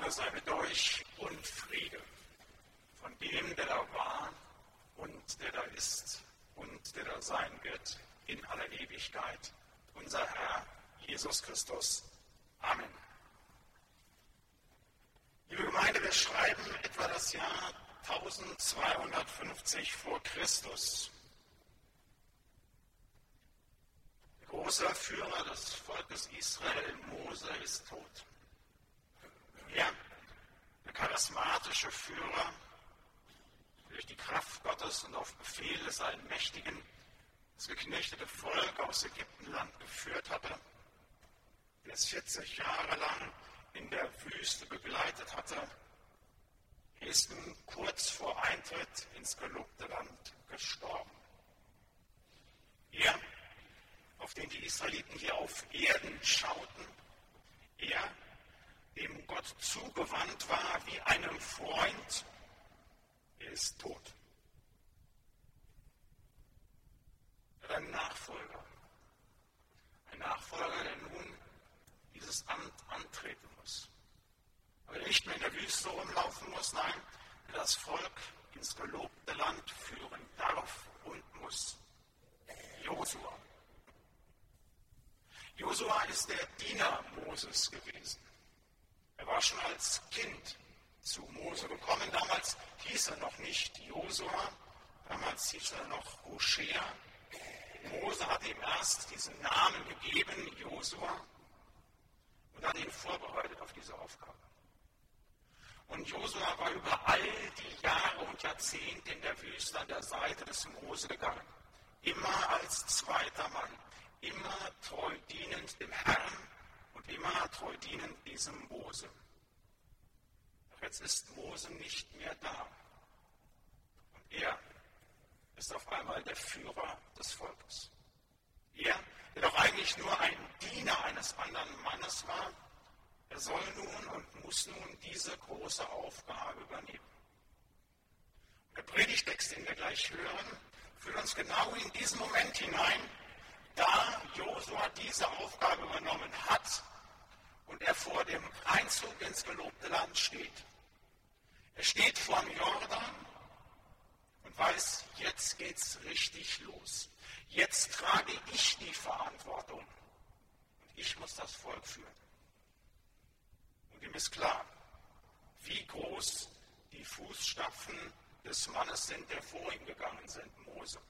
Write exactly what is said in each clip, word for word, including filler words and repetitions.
Gnade sei mit euch und Friede von dem, der da war und der da ist und der da sein wird in aller Ewigkeit, unser Herr Jesus Christus. Amen. Liebe Gemeinde, wir schreiben etwa das Jahr eintausendzweihundertfünfzig vor Christus. Der große Führer des Volkes Israel, Mose, ist tot. Er, der charismatische Führer, der durch die Kraft Gottes und auf Befehl des Allmächtigen das geknechtete Volk aus Ägyptenland geführt hatte, der es vierzig Jahre lang in der Wüste begleitet hatte, ist nun kurz vor Eintritt ins gelobte Land gestorben. Er, auf den die Israeliten hier auf Erden schauten, er, dem Gott zugewandt war wie einem Freund, er ist tot. Er hat einen Nachfolger, ein Nachfolger, der nun dieses Amt antreten muss. Aber der nicht mehr in der Wüste rumlaufen muss, nein, der das Volk ins gelobte Land führen darf und muss. Josua. Josua ist der Diener Moses gewesen. Er war schon als Kind zu Mose gekommen. Damals hieß er noch nicht Josua, damals hieß er noch Hoshea. Mose hat ihm erst diesen Namen gegeben, Josua, und hat ihn vorbereitet auf diese Aufgabe. Und Josua war über all die Jahre und Jahrzehnte in der Wüste an der Seite des Mose gegangen. Immer als zweiter Mann, immer treu dienend dem Herrn und immer treu dienend diesem Mose. Doch jetzt ist Mose nicht mehr da. Und er ist auf einmal der Führer des Volkes. Er, der doch eigentlich nur ein Diener eines anderen Mannes war, er soll nun und muss nun diese große Aufgabe übernehmen. Der Predigtext, den wir gleich hören, führt uns genau in diesen Moment hinein, da Josua diese Aufgabe übernommen hat und er vor dem Einzug ins gelobte Land steht. Er steht vor dem Jordan und weiß, jetzt geht's richtig los. Jetzt trage ich die Verantwortung und ich muss das Volk führen. Und ihm ist klar, wie groß die Fußstapfen des Mannes sind, der vor ihm gegangen sind, Mose.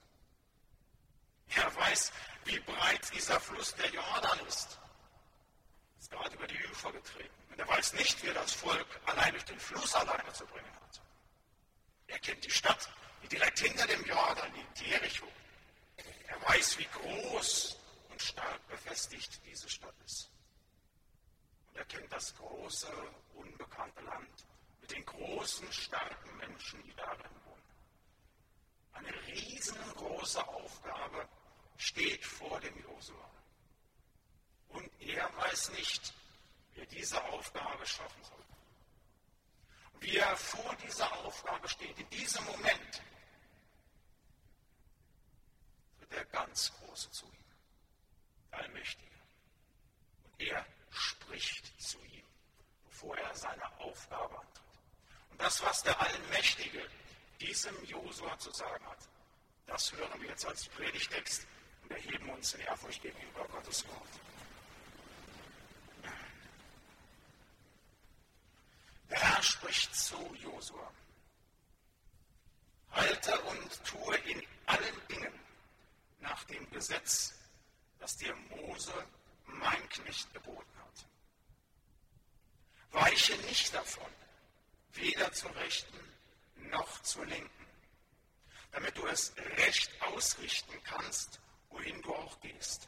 Er weiß, wie breit dieser Fluss der Jordan ist. Er ist gerade über die Ufer getreten. Und er weiß nicht, wie er das Volk allein durch den Fluss alleine zu bringen hat. Er kennt die Stadt, die direkt hinter dem Jordan liegt, Jericho. Er weiß, wie groß und stark befestigt diese Stadt ist. Und er kennt das große, unbekannte Land mit den großen, starken Menschen, die darin wohnen. Eine riesengroße Aufgabe steht vor dem Josua. Und er weiß nicht, wie er diese Aufgabe schaffen soll. Und wie er vor dieser Aufgabe steht, in diesem Moment, tritt der ganz Große zu ihm, der Allmächtige. Und er spricht zu ihm, bevor er seine Aufgabe antritt. Und das, was der Allmächtige diesem Josua zu sagen hat, das hören wir jetzt als Predigtext und erheben uns in Ehrfurcht gegenüber Gottes Wort. Der Herr spricht zu Josua: Halte und tue in allen Dingen nach dem Gesetz, das dir Mose, mein Knecht, geboten hat. Weiche nicht davon, weder zur Rechten noch zur Linken, damit du es recht ausrichten kannst, wohin du auch gehst.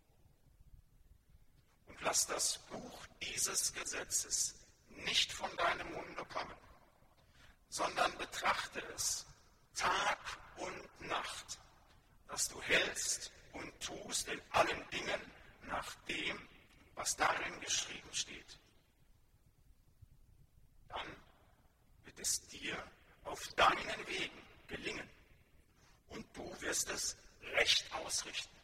Und lass das Buch dieses Gesetzes nicht von deinem Munde kommen, sondern betrachte es Tag und Nacht, dass du hältst und tust in allen Dingen nach dem, was darin geschrieben steht. Dann wird es dir auf deinen Wegen gelingen und du wirst es recht ausrichten.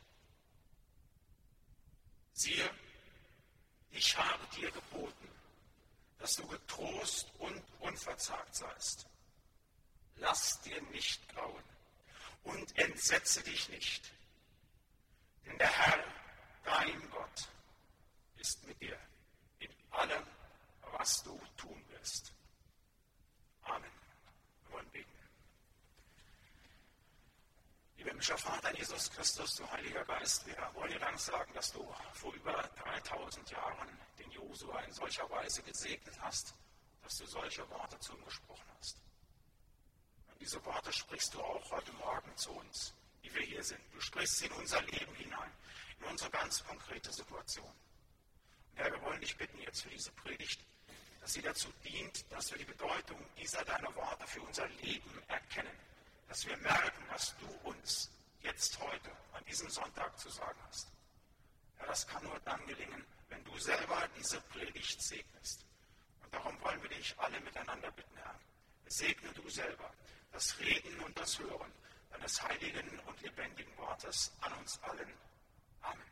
Siehe, ich habe dir geboten, dass du getrost und unverzagt seist. Lass dir nicht grauen und entsetze dich nicht, denn der Herr, dein Gott, ist mit dir in allem, was du tun wirst. Amen. Wir wollen beten. Lieber himmlischer Vater Jesus Christus, du Heiliger Geist, wir wollen dir Dank sagen, dass du vor über dreitausend Jahren den Josua in solcher Weise gesegnet hast, dass du solche Worte zu ihm gesprochen hast. Und diese Worte sprichst du auch heute Morgen zu uns, die wir hier sind. Du sprichst sie in unser Leben hinein, in unsere ganz konkrete Situation. Und Herr, wir wollen dich bitten jetzt für diese Predigt, dass sie dazu dient, dass wir die Bedeutung dieser deiner Worte für unser Leben erkennen. Dass wir merken, was du uns jetzt heute, an diesem Sonntag zu sagen hast. Ja, das kann nur dann gelingen, wenn du selber diese Predigt segnest. Und darum wollen wir dich alle miteinander bitten, Herr. Segne du selber das Reden und das Hören deines heiligen und lebendigen Wortes an uns allen. Amen.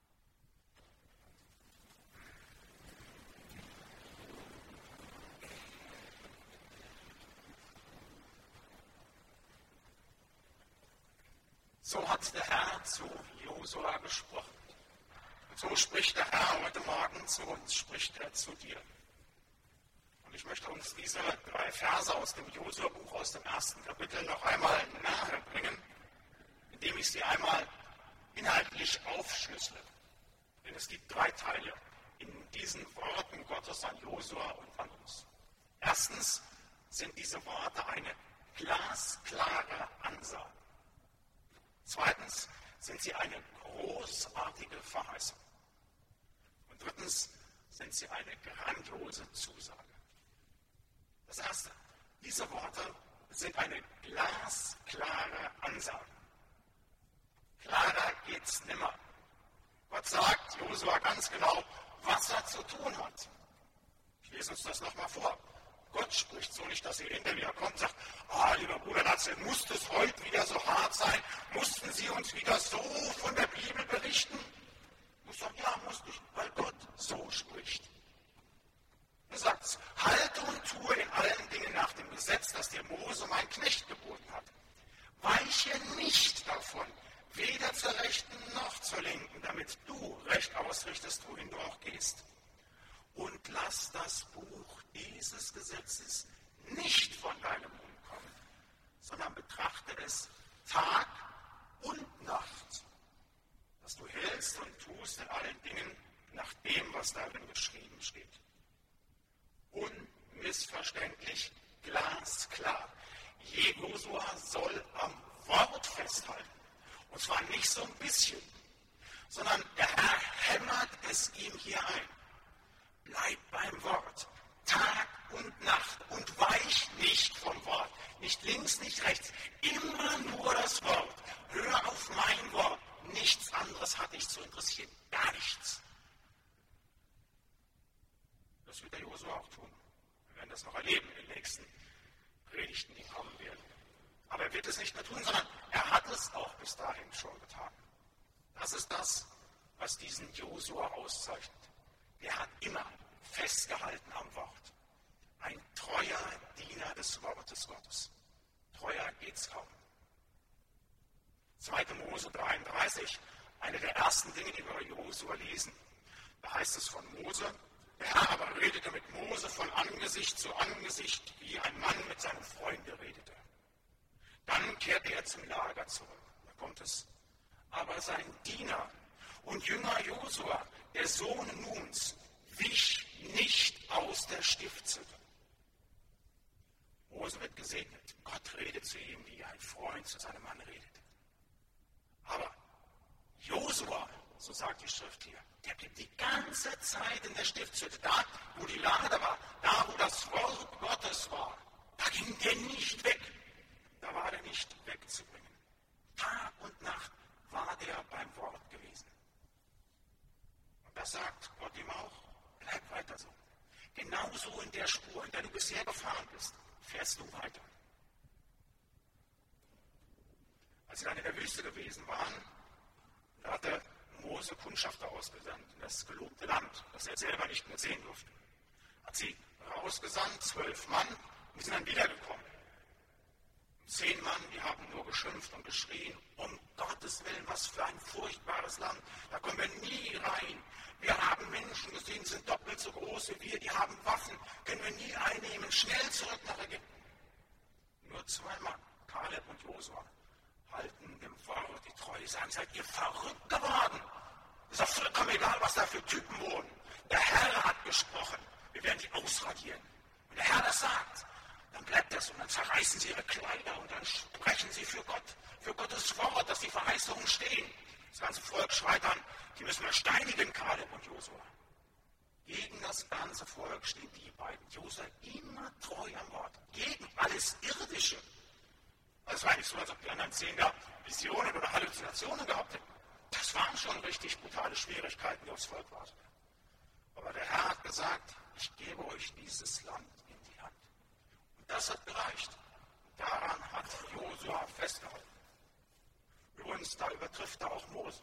So hat der Herr zu Josua gesprochen. Und so spricht der Herr heute Morgen zu uns, spricht er zu dir. Und ich möchte uns diese drei Verse aus dem Josua-Buch, aus dem ersten Kapitel, noch einmal nahe bringen, indem ich sie einmal inhaltlich aufschlüssele. Denn es gibt drei Teile in diesen Worten Gottes an Josua und an uns. Erstens sind diese Worte eine glasklare Ansage. Zweitens sind sie eine großartige Verheißung. Und drittens sind sie eine grandiose Zusage. Das erste, diese Worte sind eine glasklare Ansage. Klarer geht's nimmer. Gott sagt Josua ganz genau, was er zu tun hat. Ich lese uns das nochmal vor. Gott spricht so nicht, dass ihr hinter mir kommt und sagt, ah, lieber Bruder Latzel, muss es heute wieder so hart sein? Mussten Sie uns wieder so von der Bibel berichten? Ich sage, ja, musste ich, weil Gott so spricht. Er sagt, halte und tue in allen Dingen nach dem Gesetz, das dir Mose, mein Knecht, geboten hat. Weiche nicht davon, weder zur Rechten noch zur Linken, damit du recht ausrichtest, wohin du auch gehst. Und lass das Buch dieses Gesetzes nicht von deinem Mund kommen, sondern betrachte es Tag und Nacht, dass du hältst und tust in allen Dingen nach dem, was darin geschrieben steht. Unmissverständlich, glasklar. Josua soll am Wort festhalten. Und zwar nicht so ein bisschen, sondern der Herr hämmert es ihm hier ein. Bleib beim Wort, Tag und Nacht, und weich nicht vom Wort, nicht links, nicht rechts, immer nur das Wort. Hör auf mein Wort, nichts anderes hat dich zu interessieren, gar nichts. Das wird der Josua auch tun. Wir werden das noch erleben in den nächsten Predigten, die kommen werden. Aber er wird es nicht mehr tun, sondern er hat es auch bis dahin schon getan. Das ist das, was diesen Josua auszeichnet. Er hat immer festgehalten am Wort. Ein treuer Diener des Wortes Gottes. Treuer geht's kaum. zweiter Mose dreiunddreißig, eine der ersten Dinge, die wir über Josua lesen. Da heißt es von Mose, der Herr aber redete mit Mose von Angesicht zu Angesicht, wie ein Mann mit seinem Freunde redete. Dann kehrte er zum Lager zurück. Da kommt es. Aber sein Diener und Jünger Josua, der Sohn Nuns, wich nicht aus der Stiftshütte. Mose wird gesegnet. Gott redet zu ihm, wie ein Freund zu seinem Mann redet. Aber Josua, so sagt die Schrift hier, der blieb die ganze Zeit in der Stiftshütte, da wo die Lade war, da wo das Wort Gottes war. Da ging der nicht weg. Da war der nicht wegzubringen. Tag und Nacht war der beim Wort gewesen. Und das sagt Gott ihm auch. Bleib weiter so. Genauso in der Spur, in der du bisher gefahren bist, fährst du weiter. Als sie dann in der Wüste gewesen waren, da hatte Mose Kundschafter ausgesandt in das gelobte Land, das er selber nicht mehr sehen durfte. Hat sie rausgesandt, zwölf Mann, und die sind dann wiedergekommen. Zehn Mann, die haben nur geschimpft und geschrien, um Gottes Willen, was für ein furchtbares Land, da kommen wir nie rein. Wir haben Menschen gesehen, die sind doppelt so groß wie wir, die haben Waffen, können wir nie einnehmen, schnell zurück nach Ägypten. Nur zwei Mann, Kaleb und Josua, halten dem Wort die Treue, sagen, seid ihr verrückt geworden? Es ist doch vollkommen egal, was da für Typen wohnen. Der Herr hat gesprochen, wir werden die ausradieren. Wenn der Herr das sagt, dann bleibt das und dann zerreißen sie ihre Kleider und dann sprechen sie für Gott, für Gottes Wort, dass die Verheißungen stehen. Das ganze Volk schreit dann, die müssen wir steinigen, Kaleb und Josua. Gegen das ganze Volk stehen die beiden. Josua immer treu am Wort. Gegen alles Irdische. Es war nicht so, als ob die anderen zehn da Visionen oder Halluzinationen gehabt hätten. Das waren schon richtig brutale Schwierigkeiten, die aufs Volk warteten. Aber der Herr hat gesagt, ich gebe euch dieses Land in die Hand. Und das hat gereicht. Daran hat Josua festgehalten. Übrigens, da übertrifft er auch Mose.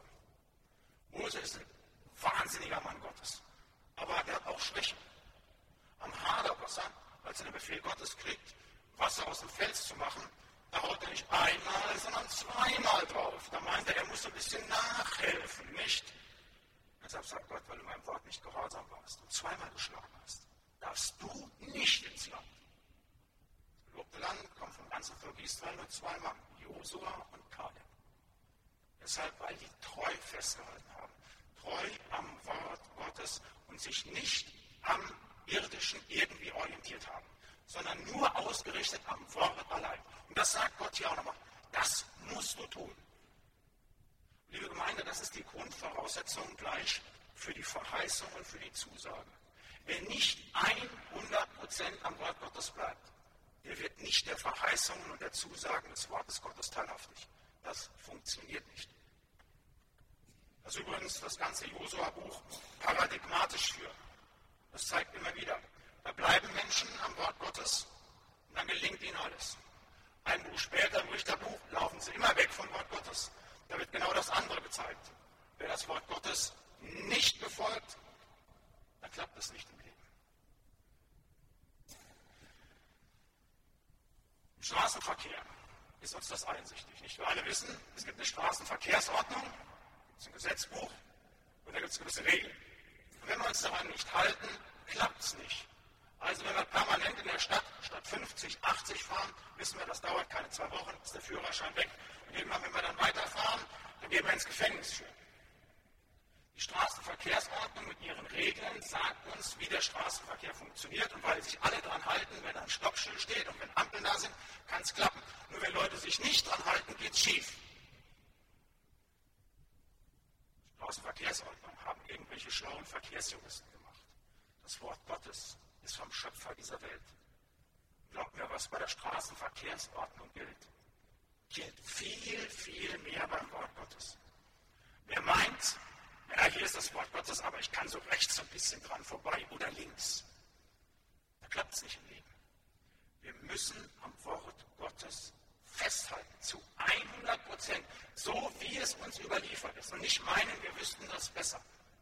Mose ist ein wahnsinniger Mann Gottes. Aber er hat auch Schwächen. Am Haderwasser, als er den Befehl Gottes kriegt, Wasser aus dem Fels zu machen, da haut er nicht einmal, sondern zweimal drauf. Da meint er, er muss ein bisschen nachhelfen, nicht? Deshalb sagt Gott, weil du meinem Wort nicht gehorsam warst und zweimal geschlagen hast, darfst du nicht ins Land. Das gelobte Land kommt vom ganzen Volk Israel nur zwei Mann, Josua und Kaleb. Deshalb, weil die treu festgehalten haben, treu am Wort Gottes und sich nicht am Irdischen irgendwie orientiert haben, sondern nur ausgerichtet am Wort allein. Und das sagt Gott hier auch nochmal. Das musst du tun. Liebe Gemeinde, das ist die Grundvoraussetzung gleich für die Verheißung und für die Zusage. Wer nicht hundert Prozent am Wort Gottes bleibt, der wird nicht der Verheißungen und der Zusagen des Wortes Gottes teilhaftig. Das funktioniert nicht. Das ist übrigens das ganze Josua-Buch paradigmatisch für. Das zeigt immer wieder, da bleiben Menschen am Wort Gottes und dann gelingt ihnen alles. Ein Buch später, im Richterbuch, laufen sie immer weg vom Wort Gottes. Da wird genau das andere gezeigt. Wer das Wort Gottes nicht befolgt, dann klappt es nicht im Leben. Im Straßenverkehr ist uns das einsichtig. Nicht wir alle wissen, es gibt eine Straßenverkehrsordnung, es ist ein Gesetzbuch und da gibt es gewisse Regeln. Und wenn wir uns daran nicht halten, klappt es nicht. Also wenn wir permanent in der Stadt statt fünfzig, achtzig fahren, wissen wir, das dauert keine zwei Wochen, ist der Führerschein weg. Und irgendwann, wenn wir dann weiterfahren, dann gehen wir ins Gefängnis für. Die Straßenverkehrsordnung mit ihren Regeln sagt uns, wie der Straßenverkehr funktioniert. Und weil sich alle daran halten, wenn ein Stoppschild steht und wenn Ampeln da sind, kann es klappen. Nur wenn Leute sich nicht daran halten, geht es schief. Die Straßenverkehrsordnung haben irgendwelche schlauen Verkehrsjuristen gemacht. Das Wort Gottes ist vom Schöpfer dieser Welt. Glaubt mir, was bei der Straßenverkehrsordnung gilt, gilt viel, viel mehr beim Wort Gottes. Wer meint, ja, hier ist das Wort Gottes, aber ich kann so rechts ein bisschen dran vorbei oder links, da klappt es nicht im Leben. Wir müssen am Wort Gottes festhalten, zu hundert Prozent, so wie es uns überliefert ist und nicht meinen, wir wüssten das besser.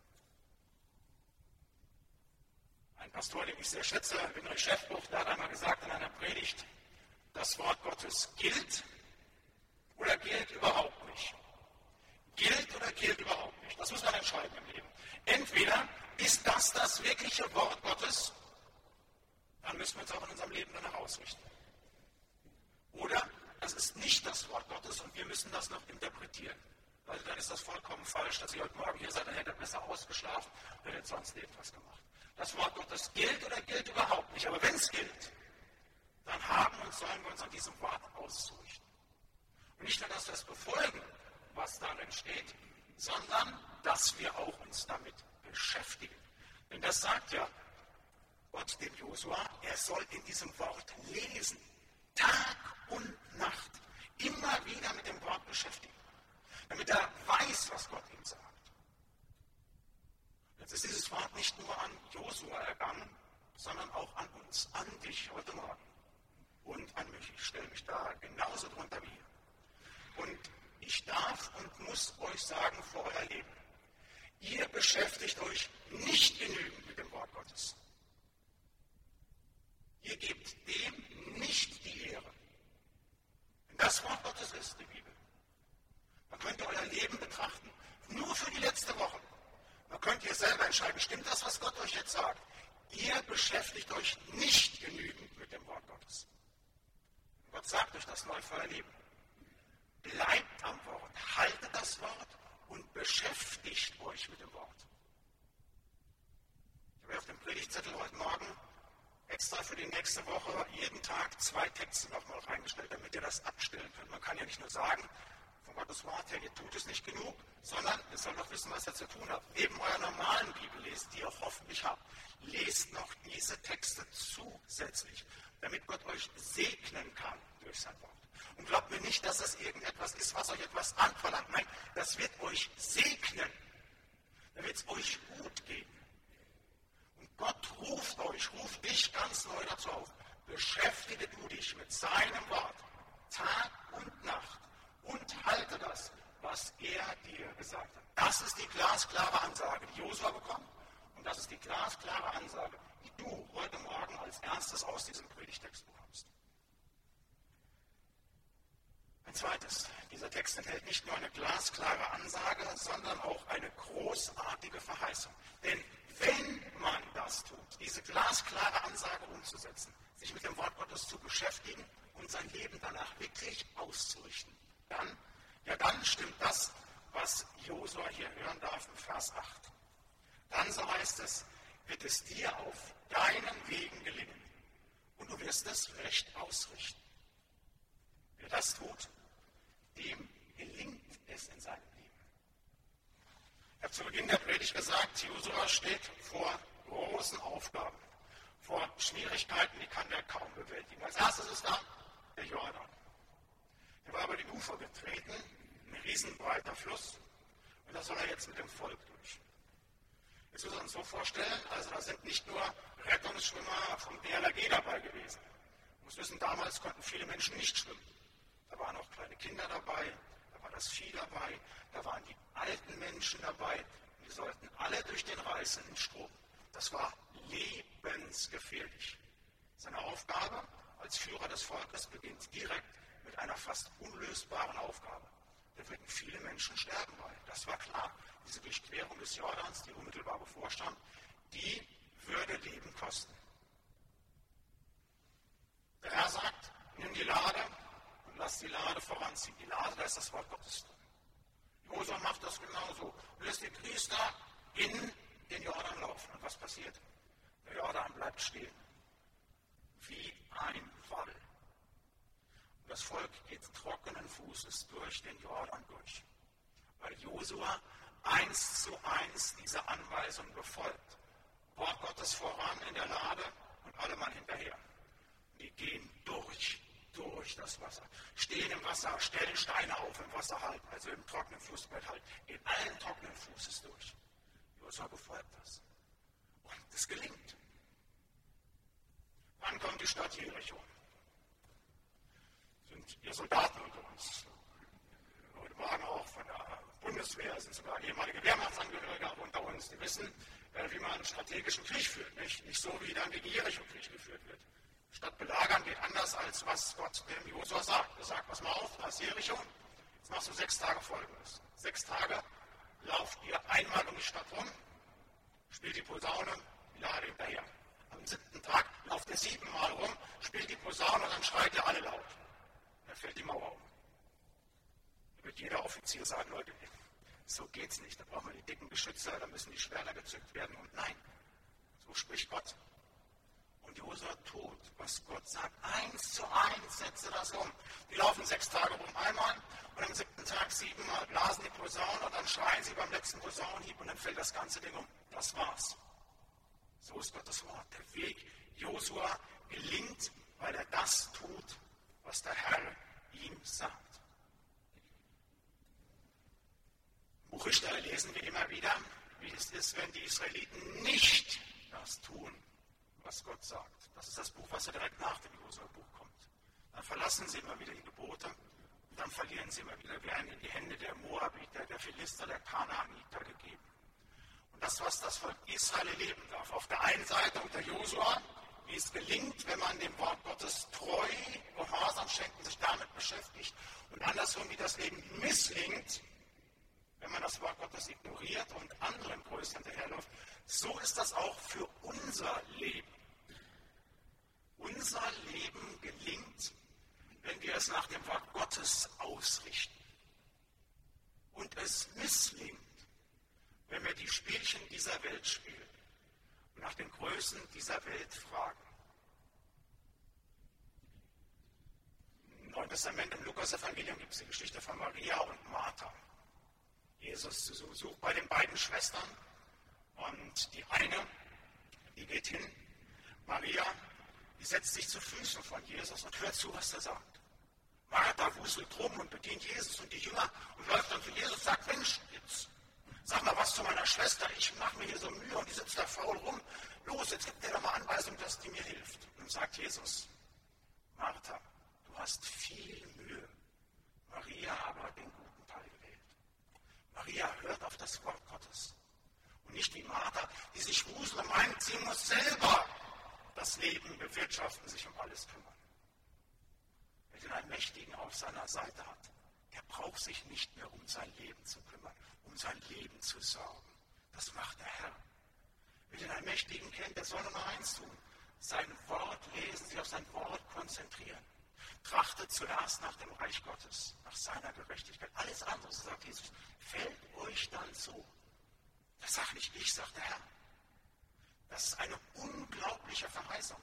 Ein Pastor, den ich sehr schätze, Winrich Schäffbuch, der hat einmal gesagt in einer Predigt, das Wort Gottes gilt oder gilt überhaupt nicht. Gilt oder gilt überhaupt nicht. Das muss man entscheiden im Leben. Entweder ist das das wirkliche Wort Gottes, dann müssen wir uns auch in unserem Leben danach ausrichten. Oder das ist nicht das Wort Gottes und wir müssen das noch interpretieren. Also dann ist das vollkommen falsch, dass ihr heute Morgen hier seid, dann hättet ihr besser ausgeschlafen oder hättet sonst irgendwas gemacht. Das Wort Gottes gilt oder gilt überhaupt nicht. Aber wenn es gilt, dann haben und sollen wir uns an diesem Wort auszurichten. Und nicht nur, dass wir es befolgen, was darin steht, sondern dass wir auch uns damit beschäftigen. Denn das sagt ja Gott dem Josua, er soll in diesem Wort lesen, Tag und Nacht, immer wieder mit dem Wort beschäftigen, damit er weiß, was Gott ihm sagt. Jetzt ist dieses Wort nicht nur an Josua ergangen, sondern auch an uns, an dich heute Morgen und an mich. Ich stelle mich da genauso drunter wie ihr. Und ich darf und muss euch sagen für euer Leben, ihr beschäftigt euch nicht genügend mit dem Wort Gottes. euer Leben. Bleibt am Wort, haltet das Wort und beschäftigt euch mit dem Wort. Ich habe auf dem Predigtzettel heute Morgen extra für die nächste Woche jeden Tag zwei Texte nochmal reingestellt, damit ihr das abstellen könnt. Man kann ja nicht nur sagen, von Gottes Wort her, ihr tut es nicht genug, sondern ihr sollt auch wissen, was ihr zu tun habt. Neben eurer normalen Bibellese, die ihr auch hoffentlich habt, lest noch diese Texte zusätzlich, damit Gott euch segnen kann durch sein Wort. Und glaubt mir nicht, dass das irgendetwas ist, was euch etwas anverlangt. Nein, das wird euch segnen. Da wird es euch gut gehen. Und Gott ruft euch, ruft dich ganz neu dazu auf. Beschäftige du dich mit seinem Wort, Tag und Nacht, und halte das, was er dir gesagt hat. Das ist die glasklare Ansage, die Josua bekommt. Und das ist die glasklare Ansage, die du heute Morgen als erstes aus diesem Predigtext bekommst. Ein zweites, dieser Text enthält nicht nur eine glasklare Ansage, sondern auch eine großartige Verheißung. Denn wenn man das tut, diese glasklare Ansage umzusetzen, sich mit dem Wort Gottes zu beschäftigen und sein Leben danach wirklich auszurichten, dann, ja dann stimmt das, was Josua hier hören darf im Vers acht. Dann, so heißt es, wird es dir auf deinen Wegen gelingen und du wirst es recht ausrichten. Wer das tut, dem gelingt es in seinem Leben. Ich habe zu Beginn der Predigt gesagt, Josua steht vor großen Aufgaben, vor Schwierigkeiten, die kann er kaum bewältigen. Als erstes ist da der Jordan. Er war über die Ufer getreten, ein riesenbreiter Fluss, und da soll er jetzt mit dem Volk durch. Jetzt müssen wir uns so vorstellen, also da sind nicht nur Rettungsschwimmer vom D L R G dabei gewesen. Man muss wissen, damals konnten viele Menschen nicht schwimmen. Da waren auch kleine Kinder dabei, da war das Vieh dabei, da waren die alten Menschen dabei. Und die sollten alle durch den reißenden Strom. Das war lebensgefährlich. Seine Aufgabe als Führer des Volkes beginnt direkt mit einer fast unlösbaren Aufgabe. Da würden viele Menschen sterben bei. Das war klar. Diese Durchquerung des Jordans, die unmittelbar bevorstand, die würde Leben kosten. Der Herr sagt, nimm die Lade und lass die Lade voranziehen. Die Lade, da ist das Wort Gottes drin. Josua macht das genauso und lässt die Priester in den Jordan laufen. Und was passiert? Der Jordan bleibt stehen. Wie ein Wall. Und das Volk geht trockenen Fußes durch den Jordan durch. Weil Josua eins zu eins diese Anweisung befolgt. Wort Gottes voran in der Lade und alle Mann hinterher. Die gehen durch, durch das Wasser. Stehen im Wasser, stellen Steine auf, im Wasser halten, also im trockenen Flussbett halten. Gehen allen trockenen Fußes durch. Josua befolgt das. Und es gelingt. Wann kommt die Stadt Jericho? Sind hier Soldaten unter uns? Heute Morgen auch von der Bundeswehr, sind sogar ehemalige Wehrmachtsangehörige unter uns, die wissen, wie man einen strategischen Krieg führt. Nicht, nicht so, wie dann gegen Jericho Krieg geführt wird. Stadt belagern geht anders, als was Gott dem Josua sagt. Er sagt, pass mal auf, da ist Jericho, jetzt machst du sechs Tage Folgendes. Sechs Tage lauft ihr einmal um die Stadt rum, spielt die Posaune, die Lade hinterher. Am siebten Tag lauft ihr siebenmal rum, spielt die Posaune und dann schreit ihr alle laut. Dann fällt die Mauer um. Da wird jeder Offizier sagen, Leute, so geht's nicht. Da brauchen wir die dicken Geschütze, da müssen die Schwerter gezückt werden. Und nein, so spricht Gott. Und Josua tut, was Gott sagt. Eins zu eins setze das um. Die laufen sechs Tage rum einmal und am siebten Tag siebenmal blasen die Posaune und dann schreien sie beim letzten Posaunenhieb und dann fällt das ganze Ding um. Das war's. So ist Gottes Wort. Der Weg Josua gelingt, weil er das tut, was der Herr ihm sagt. Im Buch Richter lesen wir immer wieder, wie es ist, wenn die Israeliten nicht das tun, was Gott sagt. Das ist das Buch, was ja direkt nach dem Josua-Buch kommt. Dann verlassen sie immer wieder die Gebote und dann verlieren sie immer wieder, werden in die Hände der Moabiter, der Philister, der Kanaaniter gegeben. Und das, was das Volk Israel erleben darf, auf der einen Seite unter Josua, wie es gelingt, wenn man dem Wort Gottes treu, Gehorsam schenkt und sich damit beschäftigt, und andersrum, wie das Leben misslingt, wenn man das Wort Gottes ignoriert und anderen Größen hinterherläuft. So ist das auch für unser Leben. Unser Leben gelingt, wenn wir es nach dem Wort Gottes ausrichten. Und es misslingt, wenn wir die Spielchen dieser Welt spielen und nach den Größen dieser Welt fragen. Im Neuen Testament, im Lukas-Evangelium gibt es die Geschichte von Maria und Martha. Jesus zu Besuch bei den beiden Schwestern und die eine, die geht hin, Maria, die setzt sich zu Füßen von Jesus und hört zu, was er sagt. Martha wuselt rum und bedient Jesus und die Jünger und läuft dann zu Jesus und sagt, Mensch, jetzt sag mal was zu meiner Schwester, ich mache mir hier so Mühe und die sitzt da faul rum. Los, jetzt gib dir doch mal Anweisung, dass die mir hilft. Und dann sagt Jesus, Martha, du hast viel Mühe. Maria aber hat den guten Teil gewählt. Maria hört auf das Wort Gottes. Und nicht wie Martha, die sich wuselt und meint, sie muss selber das Leben bewirtschaften, sich um alles kümmern. Wer den Allmächtigen auf seiner Seite hat, der braucht sich nicht mehr um sein Leben zu kümmern, um sein Leben zu sorgen. Das macht der Herr. Wer den Allmächtigen kennt, der soll nur eins tun: sein Wort lesen, sich auf sein Wort konzentrieren. Trachtet zuerst nach dem Reich Gottes, nach seiner Gerechtigkeit. Alles andere, so sagt Jesus, fällt euch dann zu. Das sage nicht ich, sagt der Herr. Das ist eine unglaubliche Verheißung.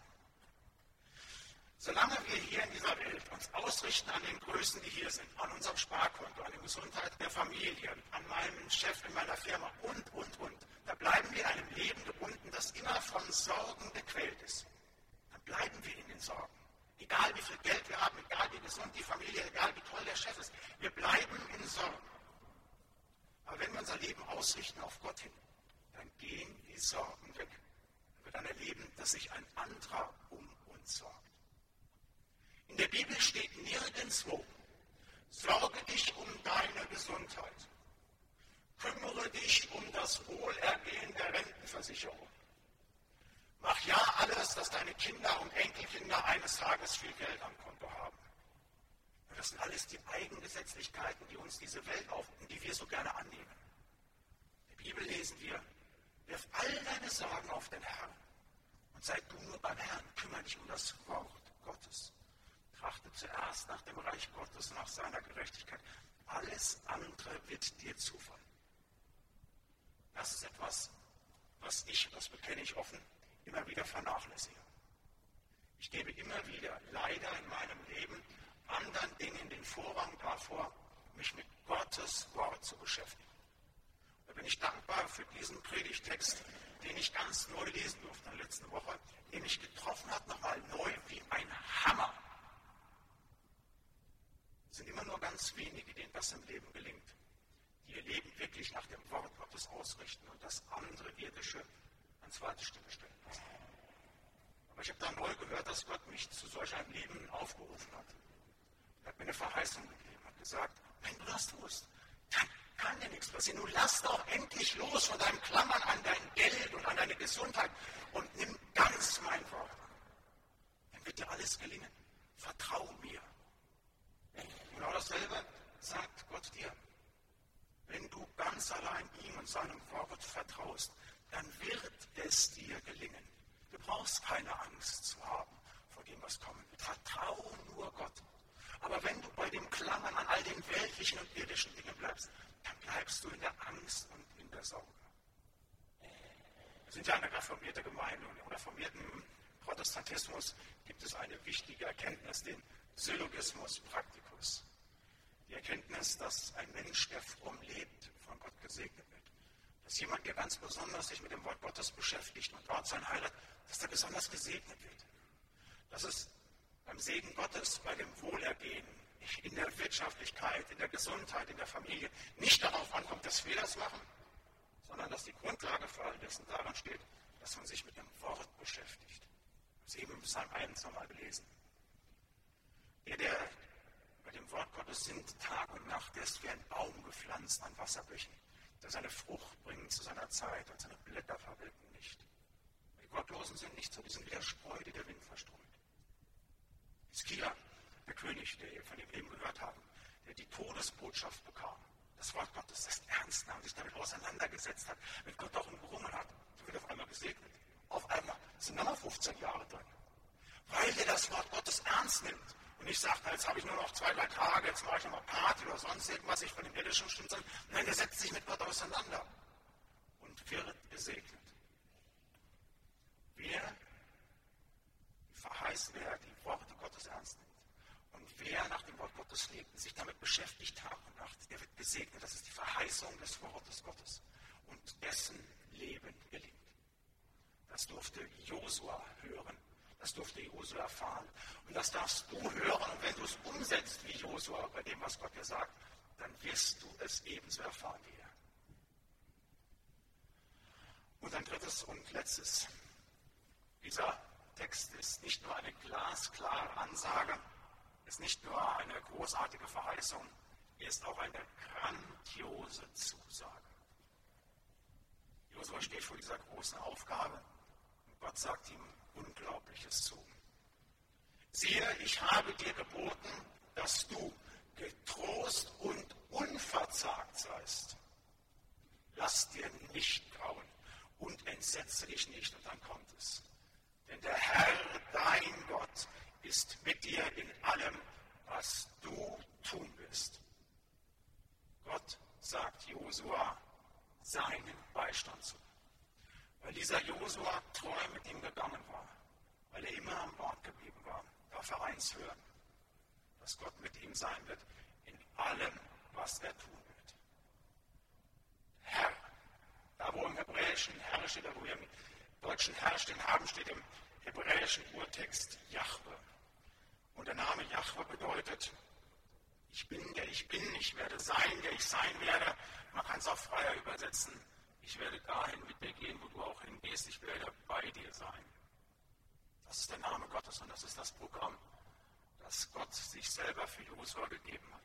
Solange wir hier in dieser Welt uns ausrichten an den Größen, die hier sind, an unserem Sparkonto, an der Gesundheit der Familie, an meinem Chef in meiner Firma und, und, und, da bleiben wir in einem Leben gebunden, das immer von Sorgen gequält ist. Dann bleiben wir in den Sorgen. Egal wie viel Geld wir haben, egal wie gesund die Familie, egal wie toll der Chef ist, wir bleiben in Sorgen. Aber wenn wir unser Leben ausrichten auf Gott hin, dann gehen die Sorgen weg. Dann wird dann erleben, dass sich ein anderer um uns sorgt. In der Bibel steht nirgendwo, sorge dich um deine Gesundheit, kümmere dich um das Wohlergehen der Rentenversicherung. Mach ja alles, dass deine Kinder und Enkelkinder eines Tages viel Geld am Konto haben. Und das sind alles die Eigengesetzlichkeiten, die uns diese Welt aufrufen, die wir so gerne annehmen. In der Bibel lesen wir, wirf all deine Sorgen auf den Herrn und sei du nur beim Herrn, kümmere dich um das Wort Gottes. Trachte zuerst nach dem Reich Gottes, nach seiner Gerechtigkeit. Alles andere wird dir zufallen. Das ist etwas, was ich, das bekenne ich offen, immer wieder vernachlässige. Ich gebe immer wieder, leider in meinem Leben, anderen Dingen den Vorrang davor, mich mit Gottes Wort zu beschäftigen. Da bin ich dankbar für diesen Predigtext, den ich ganz neu lesen durfte in der letzten Woche, der mich getroffen hat, nochmal neu wie ein Hammer. Es sind immer nur ganz wenige, denen das im Leben gelingt, die ihr Leben wirklich nach dem Wort Gottes ausrichten und das andere Irdische an zweite Stelle stellen lassen. Aber ich habe dann neu gehört, dass Gott mich zu solch einem Leben aufgerufen hat. Er hat mir eine Verheißung gegeben, hat gesagt, wenn du das tust, dann kann dir nichts passieren. Nun lass doch endlich los von deinem Klammern an dein Geld und an deine Gesundheit und nimm ganz mein Wort an. Dann wird dir alles gelingen. Vertrau mir. Genau dasselbe sagt Gott dir. Wenn du ganz allein ihm und seinem Wort vertraust, dann wird es dir gelingen. Du brauchst keine Angst zu haben vor dem, was kommen wird. Vertraue nur Gott. Aber wenn du bei dem Klammern an all den weltlichen und irdischen Dingen bleibst, dann bleibst du in der Angst und in der Sorge. Wir sind ja eine reformierte Gemeinde und im reformierten Protestantismus gibt es eine wichtige Erkenntnis, den Syllogismus Practicus. Die Erkenntnis, dass ein Mensch, der fromm lebt, von Gott gesegnet wird. Dass jemand, der ganz besonders sich mit dem Wort Gottes beschäftigt und dort sein Heil hat, dass er besonders gesegnet wird. Dass es beim Segen Gottes, bei dem Wohlergehen, in der Wirtschaftlichkeit, in der Gesundheit, in der Familie nicht darauf ankommt, dass wir das machen, sondern dass die Grundlage für all dessen daran steht, dass man sich mit dem Wort beschäftigt. Das eben im Psalm eins nochmal gelesen. Der, der bei dem Wort Gottes sind Tag und Nacht, der ist wie ein Baum gepflanzt an Wasserbächen, der seine Frucht bringt zu seiner Zeit und seine Blätter verwelken nicht. Die Gottlosen sind nicht so, die sind wie der Spreu, die der Wind verstreut. Hiskia, der König, der ihr von dem Leben gehört haben, der die Todesbotschaft bekam, das Wort Gottes, das ernst nahm, sich damit auseinandergesetzt hat, mit Gott auch gerungen hat, der wird auf einmal gesegnet. Auf einmal sind nochmal fünfzehn Jahre drin. Weil der das Wort Gottes ernst nimmt Und nicht sagt, jetzt habe ich nur noch zwei, drei Tage, jetzt mache ich nochmal Party oder sonst irgendwas, ich von dem irdischen stimmt, sondern nein, er setzt sich mit Gott auseinander und wird gesegnet. Wer verheißt, wer die Worte Gottes ernst nimmt und wer nach dem Wort Gottes lebt und sich damit beschäftigt Tag und Nacht, der wird gesegnet. Das ist die Verheißung des Wortes Gottes und dessen Leben gelingt. Das durfte Josua hören. Das durfte Josua erfahren. Und das darfst du hören. Und wenn du es umsetzt wie Josua bei dem, was Gott dir sagt, dann wirst du es ebenso erfahren wie er. Und ein drittes und letztes. Dieser Text ist nicht nur eine glasklare Ansage, ist nicht nur eine großartige Verheißung, er ist auch eine grandiose Zusage. Josua steht vor dieser großen Aufgabe und Gott sagt ihm Unglaubliches zu. Siehe, ich habe dir geboten, dass du getrost und unverzagt seist. Lass dir nicht grauen und entsetze dich nicht. Und dann kommt es. Denn der Herr, dein Gott, ist mit dir in allem, was du tun wirst. Gott sagt Josua seinen Beistand zu. Weil dieser Josua treu mit ihm gegangen war, weil er immer am Wort geblieben war, darf er eins hören, dass Gott mit ihm sein wird in allem, was er tun wird. Herr, da wo im Hebräischen Herr steht, da wo wir im Deutschen Herr stehen haben, steht im hebräischen Urtext Jahwe. Und der Name Jahwe bedeutet, ich bin, der ich bin, ich werde sein, der ich sein werde. Man kann es auch freier übersetzen. Ich werde dahin mit dir gehen, wo du auch hingehst. Ich werde bei dir sein. Das ist der Name Gottes und das ist das Programm, das Gott sich selber für Josua gegeben hat.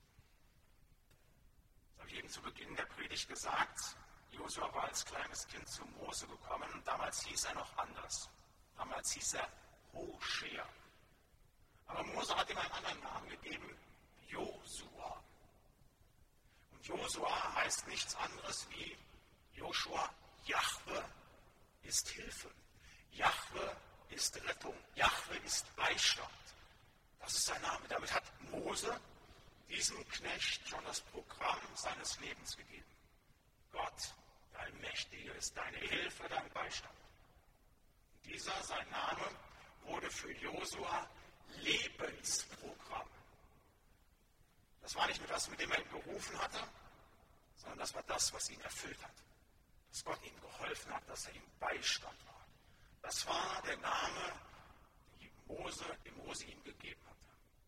Das habe ich eben zu Beginn der Predigt gesagt. Josua war als kleines Kind zu Mose gekommen und damals hieß er noch anders. Damals hieß er Hoshea. Aber Mose hat ihm einen anderen Namen gegeben, Josua. Und Josua heißt nichts anderes wie Joshua, Jahwe ist Hilfe. Jahwe ist Rettung. Jahwe ist Beistand. Das ist sein Name. Damit hat Mose diesem Knecht schon das Programm seines Lebens gegeben. Gott, dein Mächtiger, ist deine Hilfe, dein Beistand. Und dieser, sein Name, wurde für Josua Lebensprogramm. Das war nicht nur das, mit dem er ihn berufen hatte, sondern das war das, was ihn erfüllt hat. Dass Gott ihm geholfen hat, dass er ihm Beistand war. Das war der Name, den Mose, den Mose ihm gegeben hatte.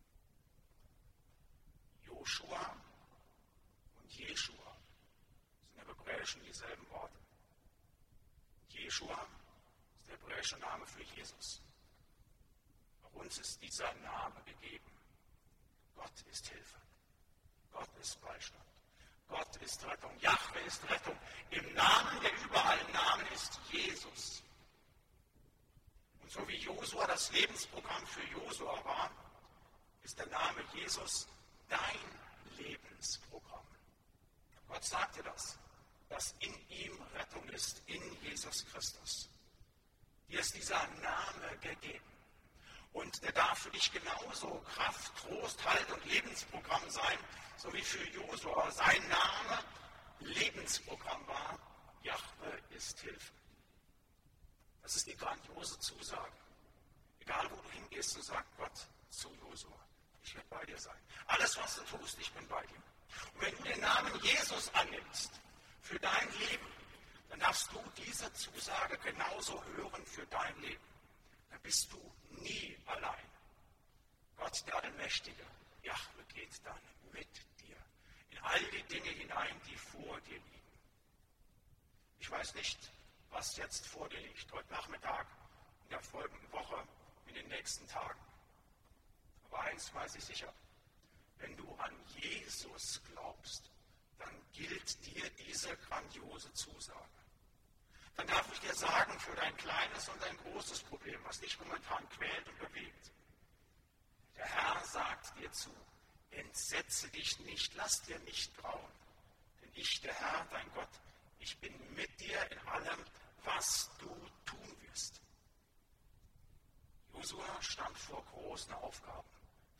Joshua und Jeschua sind im Hebräischen dieselben Worte. Jeschua ist der hebräische Name für Jesus. Auch uns ist dieser Name gegeben. Gott ist Hilfe. Gott ist Beistand. Gott ist Rettung. Jahwe ist Rettung. Im Namen, der über allen Namen ist, Jesus. Und so wie Josua das Lebensprogramm für Josua war, ist der Name Jesus dein Lebensprogramm. Gott sagte das, dass in ihm Rettung ist, in Jesus Christus. Dir ist dieser Name gegeben. Und der darf für dich genauso Kraft, Trost, Halt und Lebensprogramm sein, so wie für Josua sein Name Lebensprogramm war. Jahwe ist Hilfe. Das ist die grandiose Zusage. Egal wo du hingehst, so sagt Gott zu Josua, ich werde bei dir sein. Alles, was du tust, ich bin bei dir. Und wenn du den Namen Jesus annimmst für dein Leben, dann darfst du diese Zusage genauso hören für dein Leben. Dann bist du nie allein. Gott, der Allmächtige, Jahwe geht dann mit dir in all die Dinge hinein, die vor dir liegen. Ich weiß nicht, was jetzt vor dir liegt, heute Nachmittag, in der folgenden Woche, in den nächsten Tagen. Aber eins weiß ich sicher, wenn du an Jesus glaubst, dann gilt dir diese grandiose Zusage. Dann darf ich dir sagen, für dein kleines und dein großes Problem, was dich momentan quält und bewegt, der Herr sagt dir zu, entsetze dich nicht, lass dir nicht grauen. Denn ich, der Herr, dein Gott, ich bin mit dir in allem, was du tun wirst. Josua stand vor großen Aufgaben,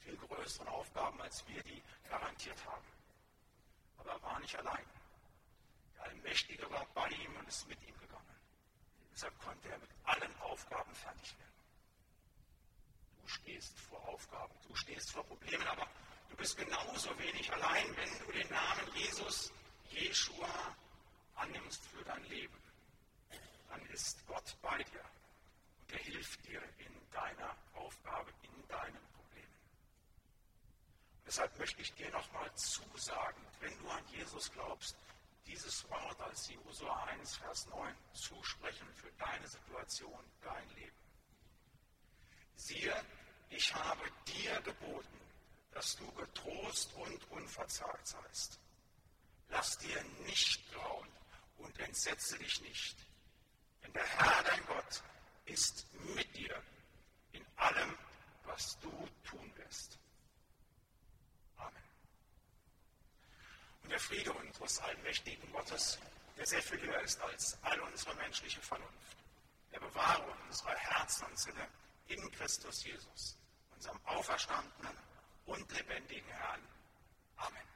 viel größeren Aufgaben, als wir die garantiert haben. Aber er war nicht allein. Der Allmächtige war bei ihm und ist mit ihm gegangen. Deshalb konnte er mit allen Aufgaben fertig werden. Du stehst vor Aufgaben, du stehst vor Problemen, aber du bist genauso wenig allein, wenn du den Namen Jesus, Jeschua, annimmst für dein Leben. Dann ist Gott bei dir und er hilft dir in deiner Aufgabe, in deinen Problemen. Und deshalb möchte ich dir nochmal zusagen, wenn du an Jesus glaubst, dieses Wort als Josua eins, Vers neun zusprechen für deine Situation, dein Leben. Siehe, ich habe dir geboten, dass du getrost und unverzagt seist. Lass dir nicht grauen und entsetze dich nicht, denn der Herr, dein Gott, ist mit dir in allem, was du tun wirst. Amen. Und der Friede unseres allmächtigen Gottes, der sehr viel höher ist als all unsere menschliche Vernunft, der bewahre unsere Herzen und Sinne in Christus Jesus, unserem auferstandenen und lebendigen Herrn. Amen.